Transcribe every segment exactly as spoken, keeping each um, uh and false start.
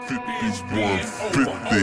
fifty-one fifty.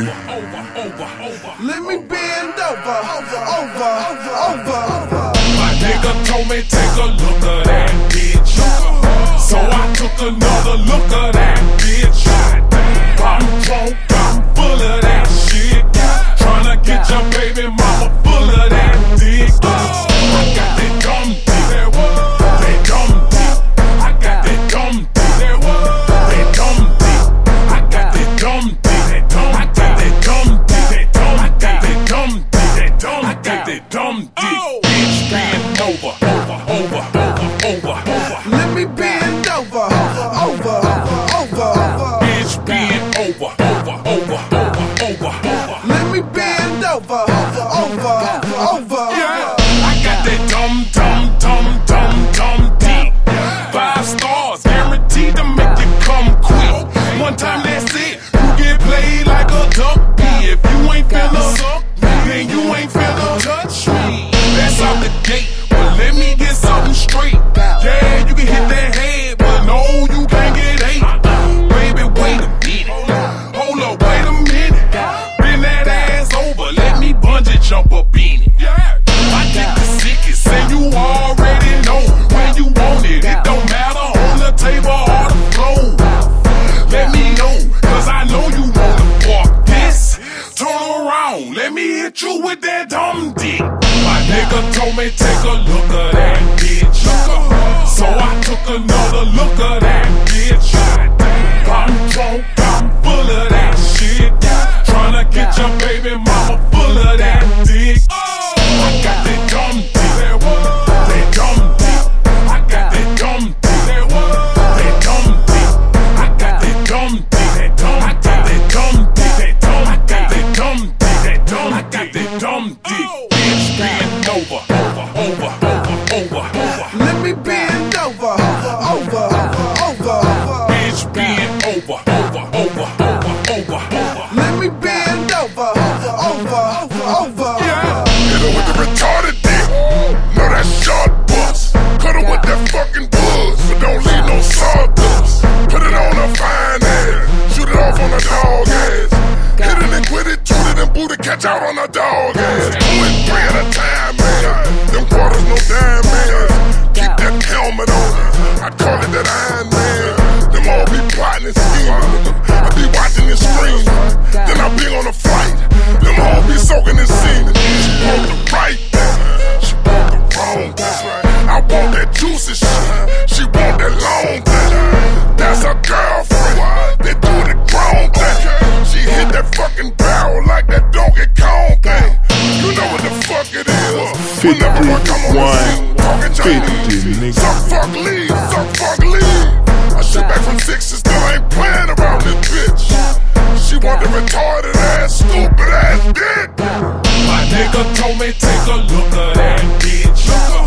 Let me bend over, over, over, over, over. My nigga told me take a look at that bitch. So I took another look at that bitch. I'm drunk, I'm full of that shit. Tryna get your baby mama full of that dick. I got that dumb dick. That dumb dick. I got that dumb dick. That dumb dick. I got that dumb dick. That dumb. I got that dumb dick. That dumb. I got that dumb dick. That dumb. I got that dumb dick. Bitch, bend over, over, over, over, over. Let me bend over, over, over, over. Bitch, bend over, over, over, over, over. Let me bend over, over, over. Yeah. I got that dumb, dumb, dumb, dumb, dumb dick. Five stars, guaranteed to make you come quick. One time that's it, you get played like a ducky. If you ain't finna suck, then you ain't finna touch me. That's out the gate, but let me get something straight. Yeah, you can hit that head, but no, you can't get eight. Baby, wait a minute. Hold up, wait a minute. Bend that ass over, let me bungee jump up in it. I get the sickest, and you already know when you want it. It don't matter on the table or the floor. Let me know, cause I know you wanna fuck this. Turn around, let me hit you with that dumb dick. My nigga told me take a look at that bitch. So I took another look at that bitch. I'm drunk, I'm full of that shit. Tryna get your baby mama full of that dick. I got that dumb dick. That dumb dick. I got that dumb dick. That dumb dick. I got that dumb dick. That dumb. I got that dumb dick. That dumb. I got that dumb dick. That dumb. I got that dumb dick. Bitch, bend over, over, over, over, over. Let me bend over, over, over, over. Bitch, bend over, over, over, over, over. Let me bend over, over, over. Yeah. Hit her with the retarded dick. Know that short bus. Cut her with that fucking buzz, but don't leave no sawdust. Put it on her fine ass. Shoot it off on her dog ass. Hit it and quit it, shoot it and boot it, catch out on her dog ass. Two and three at a time, man. Them quarters no dime, man. Keep that helmet on her. I call it that Iron Man. Them all be plotting and scheming. I be watching and screaming. Then I be on a flight. Them all be soaking and seeming. She want the right thing. She want the wrong thing. I want that juicy shit. She want that long thing. That's her girlfriend. They do the grown thing. She hit that fucking barrel like that Donkey Kong thing. You know what the fuck it is. Whenever I come on the scene, talking Chinese. Suck fuck leave, suck fuck leave. I shit back from six and still ain't playing around this bitch. She want the retarded ass, stupid ass dick. My nigga told me take a look at that bitch.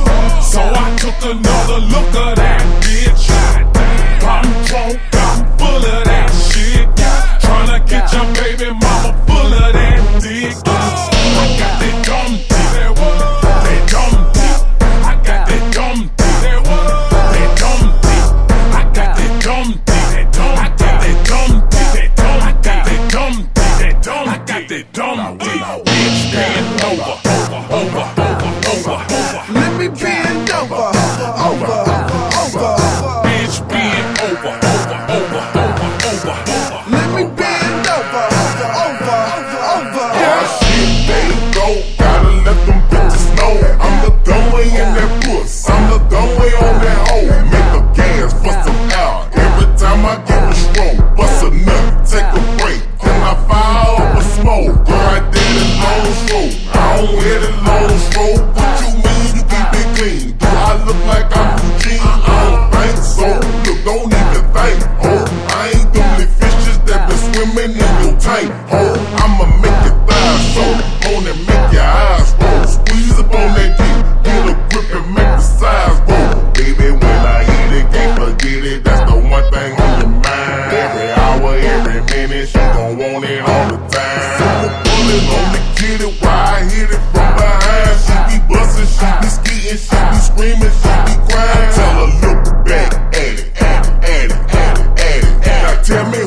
So I took another look at that bitch. I'm drunk, I'm full of that shit. Tryna get your baby mama full of that dick. I got that dumb dick. That dumb dick. I got that dumb dick. That dumb dick. I got that dumb dick. That dumb. I got that dumb dick. That dumb. I got that dumb dick. That dumb. I got that dumb dick. Bitch, bend over, over, over, over, over. Let me bend over, over, over, over. Bitch, bend over, over, over, over, over. Let me bend over, over, over. Oh shit, they go. Gotta let them bitches know I'm the dumb way in that puss. I'm the dumb way on that hoe. Make the gas bust them out every time I give a stroke. Bust a nut, take a break, then I fire up a smoke. Girl, I did it long stroke. I don't hit it long stroke. What you mean you keep it clean? Do I look like I'm Eugene? I don't think so. Look, don't even think. Oh, I ain't them little fishes that been swimming in your tank. Oh, I'ma make your thighs so on and make your eyes roll. Squeeze up on that dick, get a grip and make the size roll. Baby, when I hit it, can't forget it. That's the one thing on your mind. Every hour, every minute, she gon' want it all the time. Silver bullet on the get it, why I hit it from behind. She be bustin', she be skeetin', she be screamin', she be crying. I tell her look back at it, at it, at it, at it, at it. Now tell me